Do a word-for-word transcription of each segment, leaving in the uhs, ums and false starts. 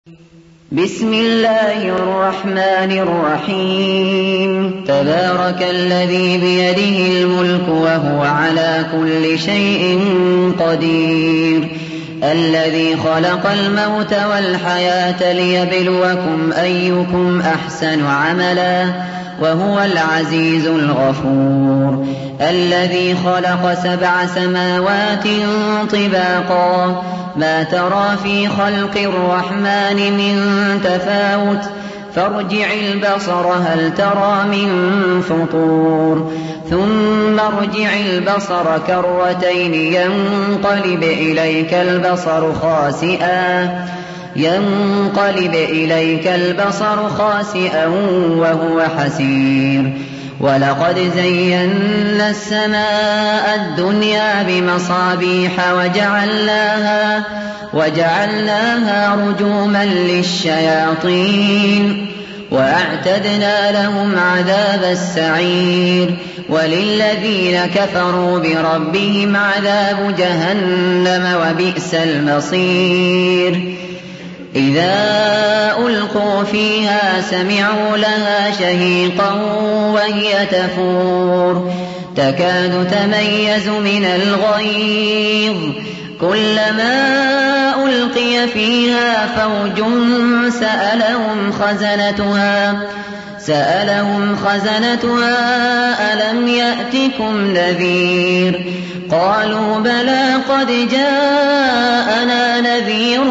بسم الله الرحمن الرحيم تبارك الذي بيده الملك وهو على كل شيء قدير الذي خلق الموت والحياة ليبلوكم أيكم أحسن عملا وهو العزيز الغفور الذي خلق سبع سماوات طباقا ما ترى في خلق الرحمن من تفاوت فارجع البصر هل ترى من فطور ثم ارجع البصر كرتين ينقلب إليك البصر خاسئا ينقلب إليك البصر خاسئا وهو حسير ولقد زينا السماء الدنيا بمصابيح وجعلناها, وجعلناها رجوما للشياطين وأعتدنا لهم عذاب السعير وللذين كفروا بربهم عذاب جهنم وبئس المصير إذا ألقوا فيها سمعوا لها شهيقا وهي تفور تكاد تميز من الغيظ كلما ألقي فيها فوج سألهم خزنتها سألهم خزنتها ألم يأتكم نذير قالوا بلى قد جاءنا نذير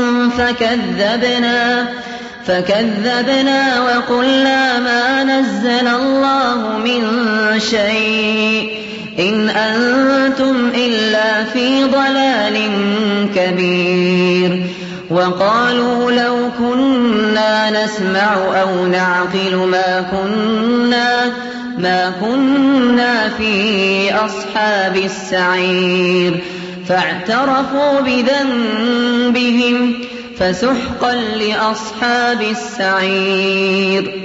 فكذبنا فكذبنا وقلنا ما نزل الله من شيء إن أنتم إلا في ضلال كبير وقالوا لو كنا نسمع أو نعقل ما كنا ما كنا في أصحاب السعير فاعترفوا بذنبهم فسحقا لأصحاب السعير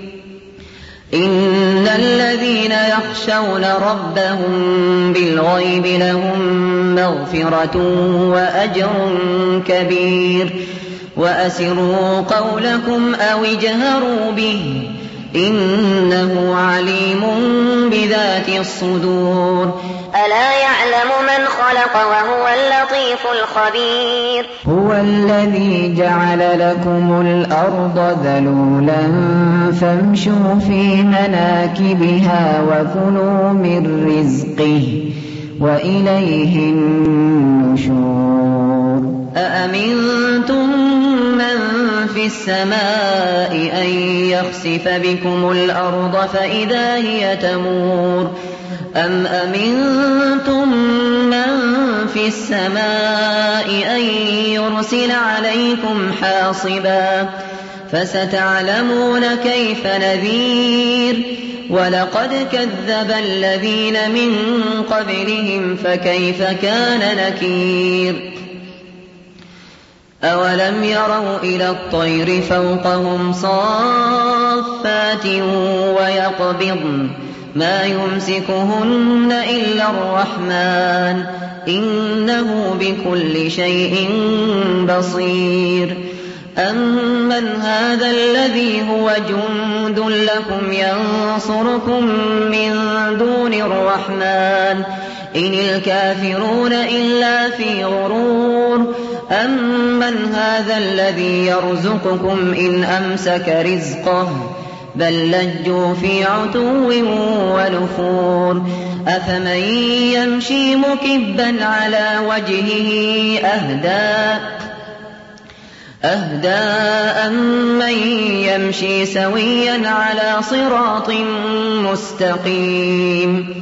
إن الذين يخشون ربهم بالغيب لهم مغفرة وأجر كبير وأسروا قولكم أو اجهروا به إنه عليم بذات الصدور ألا يعلم من خلق وهو اللطيف الخبير هو الذي جعل لكم الأرض ذلولا فامشوا في مناكبها وكلوا من رزقه وإليه النشور أأمنتم من في السماء أن يخسف بكم الأرض فإذا هي تمور أم أمنتم من في السماء أن يرسل عليكم حاصبا فستعلمون كيف نذير ولقد كذب الذين من قبلهم فكيف كان نكير أولم يروا إلى الطير فوقهم صافات ويقبضن ما يمسكهن إلا الرحمن إنه بكل شيء بصير أمن هذا الذي هو جند لكم ينصركم من دون الرحمن إن الكافرون إلا في غرور أمن هذا الذي يرزقكم إن أمسك رزقه بل لجوا في عتو ونفور أفمن يمشي مكبا على وجهه أهدى أهدى أمن يمشي سويا على صراط مستقيم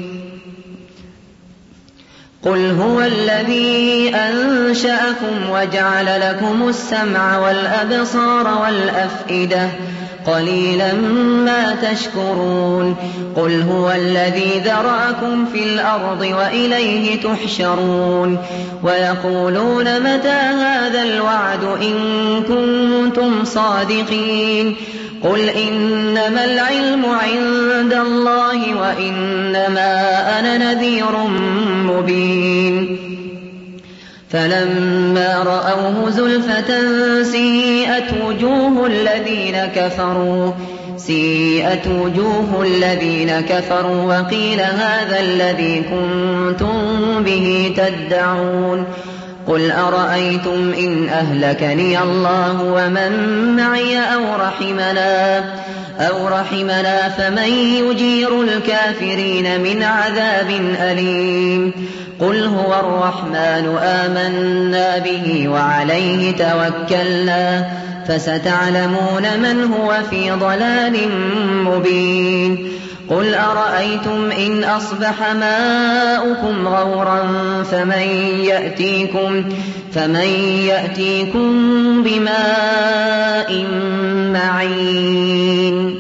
قل هو الذي أنشأكم وجعل لكم السمع والأبصار والأفئدة قليلا ما تشكرون قل هو الذي ذرأكم في الأرض وإليه تحشرون ويقولون متى هذا الوعد إن كنتم صادقين قل إنما العلم عند الله وإنما أنا نذير مبين فلما رأوه زلفة سيئت وجوه الذين كفروا سيئت وجوه الذين كفروا وقيل هذا الذي كنتم به تدعون قل أرأيتم إن أهلكني الله ومن معي أو رحمنا أو رحمنا فمن يجير الكافرين من عذاب أليم قل هو الرحمن آمنا به وعليه توكلنا فستعلمون من هو في ضلال مبين قل أرأيتم إن أصبح ماؤكم غورا فمن يأتيكم, فمن يأتيكم بماء معين